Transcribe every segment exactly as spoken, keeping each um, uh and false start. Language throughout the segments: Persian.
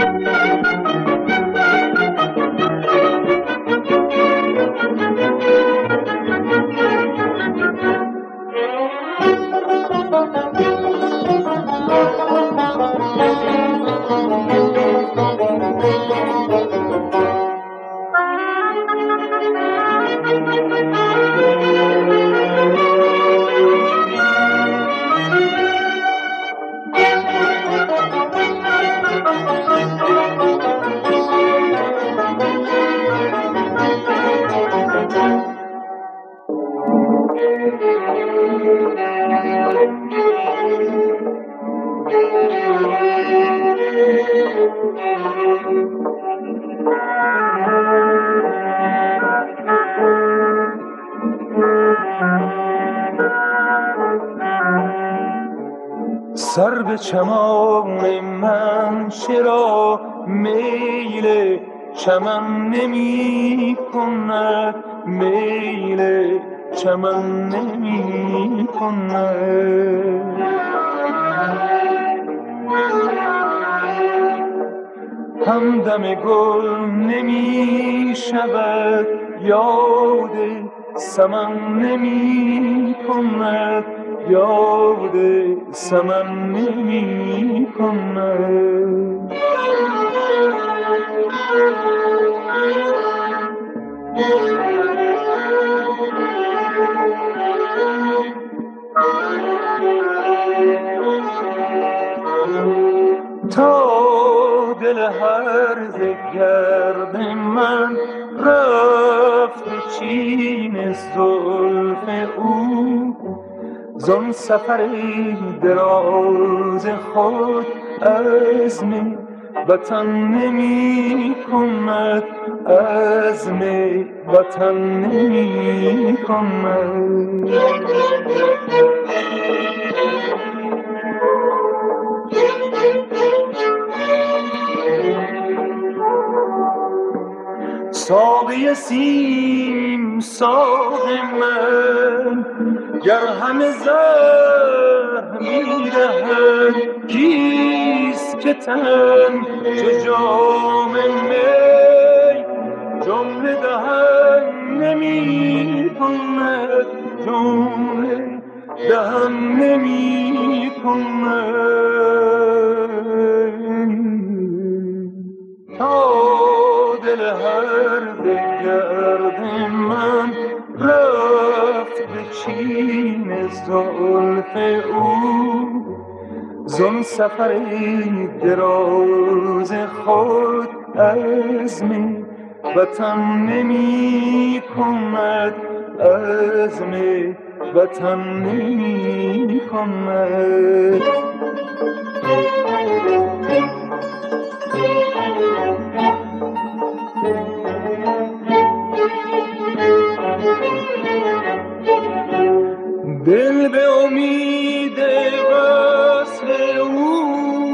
سر به چمان من چرا میل چمن نمی کند، میل چمن نمی کند. همدم گل نمی شود، یاد سمن نمی کند، یاد سمن نمی کند. تا دل هرزه گرد من رفت به چین زلف او، زان سفر دراز خود عزم وطن نمی کند، عزم وطن نمی کند. ساقی سیم ساق من گر همه زهر می دهد، کیست که تن چو جام می جمله دهن نمی کند، جمله دهن نمی کند. تا دل هر گرد من رفت به چین زلف او، زان سفر دراز خود عزم وطن نمی کند، عزم وطن نمی کند. دل به امید وصل او،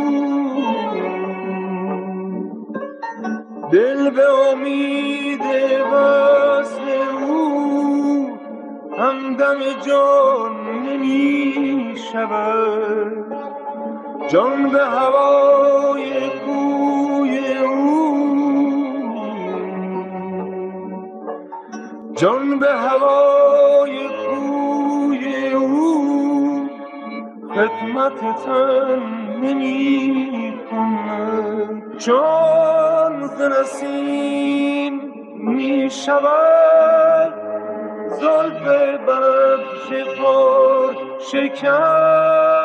دل به امید وصل او همدم جان نمی شود، جان به هوای کوی او، جان به هوای کوی او خدمت تن نمی کند. چون ز نسیم می شود زلف بنفشه پر شکن،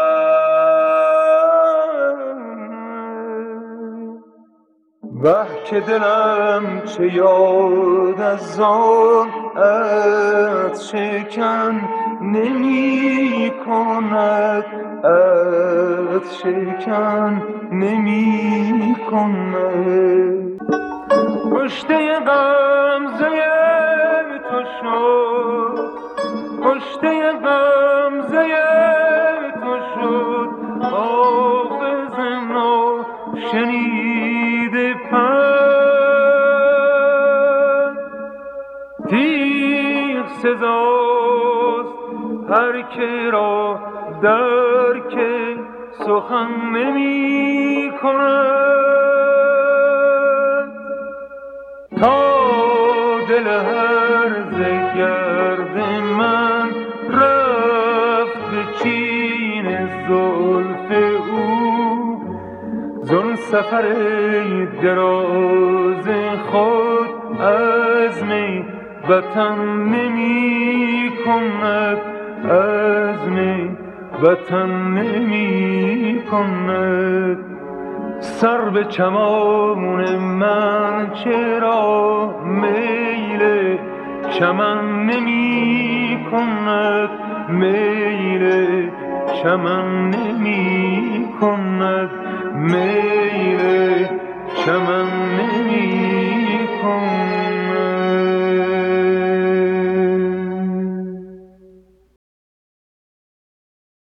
وه که دلم چه یاد از آن عهد شکن نمی کند، عهد شکن نمی کند. کشته غمزه تو شد، کشته غمزه تو شد حافظ نو شنیده پند. تیغ سزاست هر که را در که سخن نمی کند. دل هرزه گرد من رفت به چین زلف او. زن سفر دراز خود عزم وطن نمی کند، عزم وطن نمی کند. سر به چمان من چرا میل چمن نمی کند، میل چمن نمی کند، میل چمن نمی